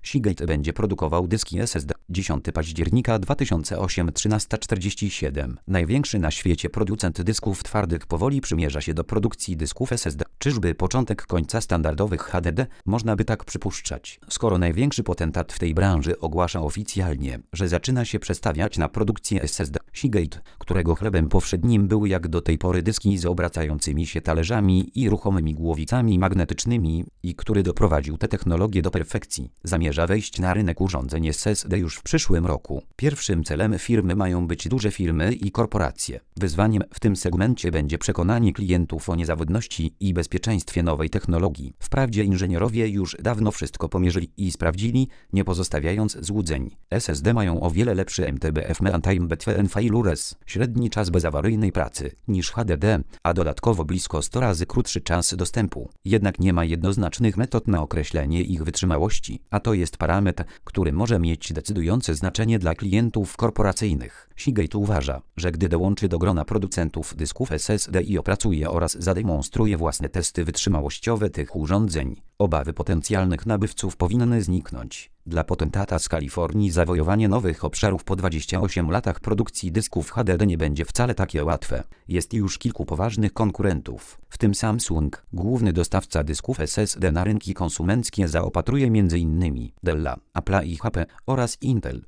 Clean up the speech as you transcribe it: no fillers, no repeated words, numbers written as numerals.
Seagate będzie produkował dyski SSD. 10 października 2008 13:47. Największy na świecie producent dysków twardych powoli przymierza się do produkcji dysków SSD. Czyżby początek końca standardowych HDD? Można by tak przypuszczać, skoro największy potentat w tej branży ogłasza oficjalnie, że zaczyna się przestawiać na produkcję SSD. Seagate, którego chlebem powszednim były jak do tej pory dyski z obracającymi się talerzami i ruchomymi głowicami magnetycznymi i który doprowadził tę technologię do perfekcji, zamierza wejść na rynek urządzeń SSD już w przyszłym roku. Pierwszym celem firmy mają być duże firmy i korporacje. Wyzwaniem w tym segmencie będzie przekonanie klientów o niezawodności i bezpieczeństwie nowej technologii. Wprawdzie inżynierowie już dawno wszystko pomierzyli i sprawdzili, nie pozostawiając złudzeń. SSD mają o wiele lepszy MTBF Meantime Between Failures, średni czas bezawaryjnej pracy, niż HDD, a dodatkowo blisko 100 razy krótszy czas dostępu. Jednak nie ma jednoznacznych metod na określenie ich wytrzymałości, a to jest parametr, który może mieć decydujące znaczenie dla klientów korporacyjnych. Seagate uważa, że gdy dołączy do grona producentów dysków SSD i opracuje oraz zademonstruje własne testy wytrzymałościowe tych urządzeń, obawy potencjalnych nabywców powinny zniknąć. Dla potentata z Kalifornii zawojowanie nowych obszarów po 28 latach produkcji dysków HDD nie będzie wcale takie łatwe. Jest już kilku poważnych konkurentów, w tym Samsung, główny dostawca dysków SSD na rynki konsumenckie zaopatruje m.in. Della, Apple'a i HP oraz Intel.